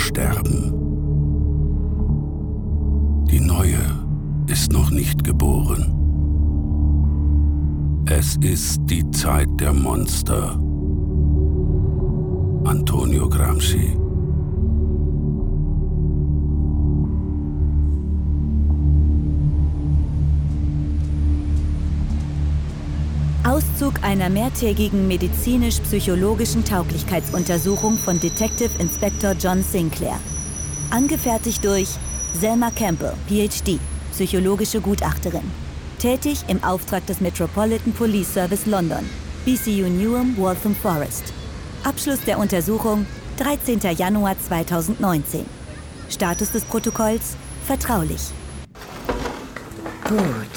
sterben. Die neue ist noch nicht geboren. Es ist die Zeit der Monster. Antonio Gramsci. Auszug einer mehrtägigen medizinisch-psychologischen Tauglichkeitsuntersuchung von Detective Inspector John Sinclair. Angefertigt durch Selma Campbell, PhD, psychologische Gutachterin. Tätig im Auftrag des Metropolitan Police Service London, BCU Newham, Waltham Forest. Abschluss der Untersuchung 13. Januar 2019. Status des Protokolls vertraulich. Gut.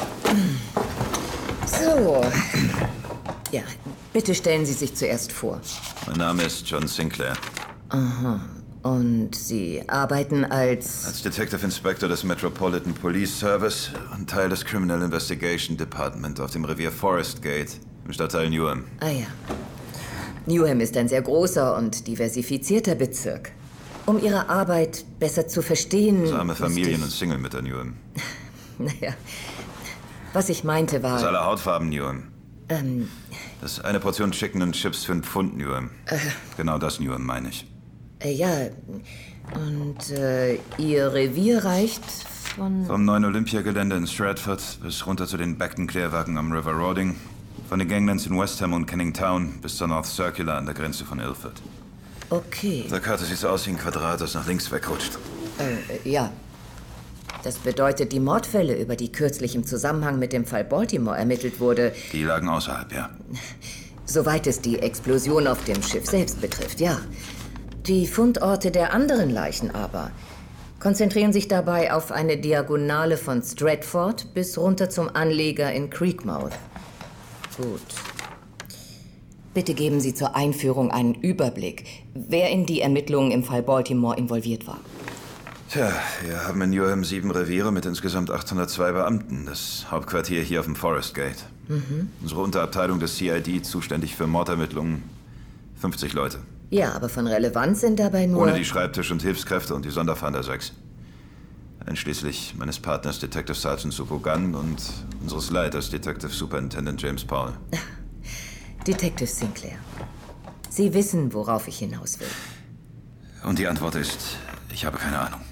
So. Ja, bitte stellen Sie sich zuerst vor. Mein Name ist John Sinclair. Aha. Und Sie arbeiten als Detective Inspector des Metropolitan Police Service und Teil des Criminal Investigation Department auf dem Revier Forest Gate im Stadtteil Newham. Ah ja. Newham ist ein sehr großer und diversifizierter Bezirk. Um Ihre Arbeit besser zu verstehen... So arme Familien und Single-Mütter Newham. Naja, was ich meinte war... Das ist alle Hautfarben Newham. Das ist eine Portion Chicken und Chips für einen Pfund Newham. Genau das Newham meine ich. Ja, und Ihr Revier reicht von... Vom neuen Olympiagelände in Stratford bis runter zu den Beckton-Klärwerken am River Roding. Von den Ganglands in West Ham und Canning Town bis zur North Circular an der Grenze von Ilford. Okay. Auf der Karte sieht es aus wie ein Quadrat, das nach links wegrutscht. Ja. Das bedeutet, die Mordfälle, über die kürzlich im Zusammenhang mit dem Fall Baltimore ermittelt wurde... Die lagen außerhalb, ja. Soweit es die Explosion auf dem Schiff selbst betrifft, ja. Die Fundorte der anderen Leichen aber konzentrieren sich dabei auf eine Diagonale von Stratford bis runter zum Anleger in Creekmouth. Gut. Bitte geben Sie zur Einführung einen Überblick, wer in die Ermittlungen im Fall Baltimore involviert war. Tja, wir haben in Newham 7 Reviere mit insgesamt 802 Beamten. Das Hauptquartier hier auf dem Forest Gate. Unsere Unterabteilung des CID, zuständig für Mordermittlungen, 50 Leute. Ja, aber von Relevanz sind dabei nur... Ohne die Schreibtisch- und Hilfskräfte und die Sonderfahnder 6. Einschließlich meines Partners Detective Sergeant Supo Gunn und unseres Leiters Detective Superintendent James Powell. Detective Sinclair, Sie wissen, worauf ich hinaus will. Und die Antwort ist, ich habe keine Ahnung.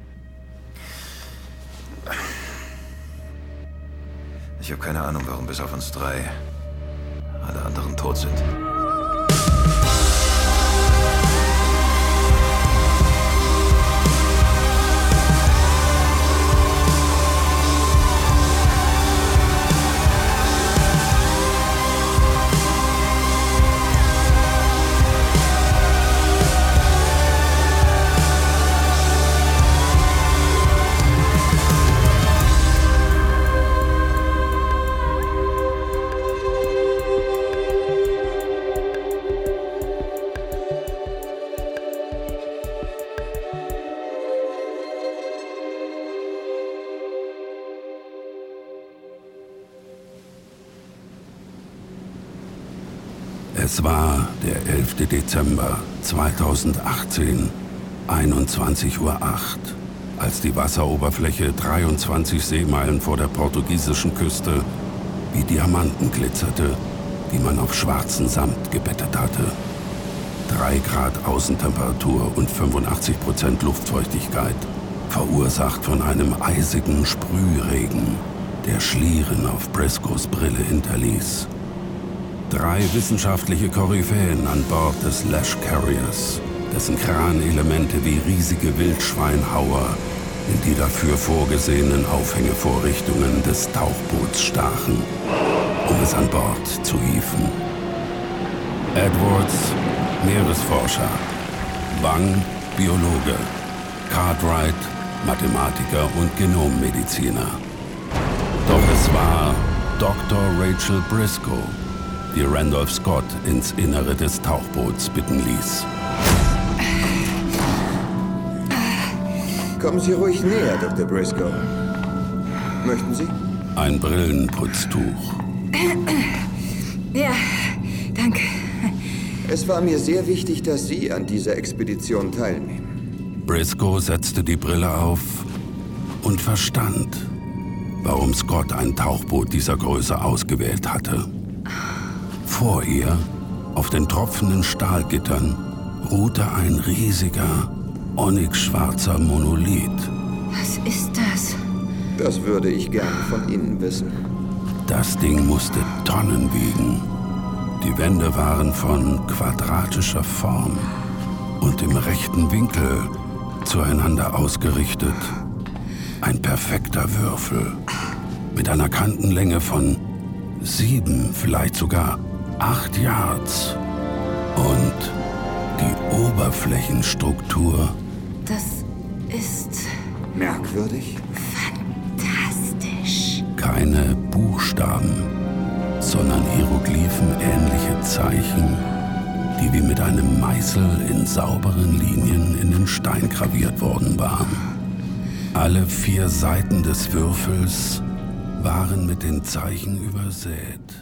Ich habe keine Ahnung, warum bis auf uns 3 alle anderen tot sind. Es war der 11. Dezember 2018, 21:08 Uhr, als die Wasseroberfläche 23 Seemeilen vor der portugiesischen Küste wie Diamanten glitzerte, die man auf schwarzen Samt gebettet hatte. 3 Grad Außentemperatur und 85% Luftfeuchtigkeit, verursacht von einem eisigen Sprühregen, der Schlieren auf Briscoes Brille hinterließ. 3 wissenschaftliche Koryphäen an Bord des Lash Carriers, dessen Kranelemente wie riesige Wildschweinhauer in die dafür vorgesehenen Aufhängevorrichtungen des Tauchboots stachen, um es an Bord zu hieven. Edwards, Meeresforscher, Bang, Biologe, Cartwright, Mathematiker und Genommediziner. Doch es war Dr. Rachel Briscoe, die Randolph Scott ins Innere des Tauchboots bitten ließ. Kommen Sie ruhig näher, Dr. Briscoe. Möchten Sie? Ein Brillenputztuch. Ja, danke. Es war mir sehr wichtig, dass Sie an dieser Expedition teilnehmen. Briscoe setzte die Brille auf und verstand, warum Scott ein Tauchboot dieser Größe ausgewählt hatte. Vor ihr, auf den tropfenden Stahlgittern, ruhte ein riesiger, onyxschwarzer Monolith. Was ist das? Das würde ich gerne von Ihnen wissen. Das Ding musste Tonnen wiegen. Die Wände waren von quadratischer Form und im rechten Winkel zueinander ausgerichtet. Ein perfekter Würfel mit einer Kantenlänge von 7, vielleicht sogar 8 Yards. Und die Oberflächenstruktur. Das ist Merkwürdig? fantastisch. Keine Buchstaben, sondern hieroglyphenähnliche Zeichen, die wie mit einem Meißel in sauberen Linien in den Stein graviert worden waren. Alle 4 Seiten des Würfels waren mit den Zeichen übersät.